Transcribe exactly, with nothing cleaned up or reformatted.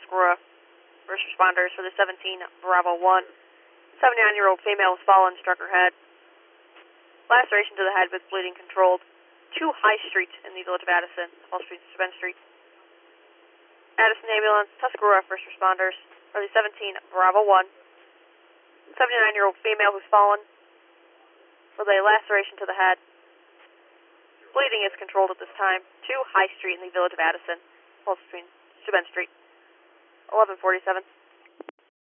Tuscarora. First responders for the seventeen Bravo one. seventy-nine-year-old female was fallen, struck her head. Laceration to the head with bleeding controlled. two High Street in the village of Addison, Fall Street, Spence Street. Addison ambulance, Tuscarora first responders for the seventeen Bravo one. seventy-nine-year-old female who's fallen with a laceration to the head. Bleeding is controlled at this time. two High Street in the village of Addison, Fall Street, Spence Street. eleven forty-seven.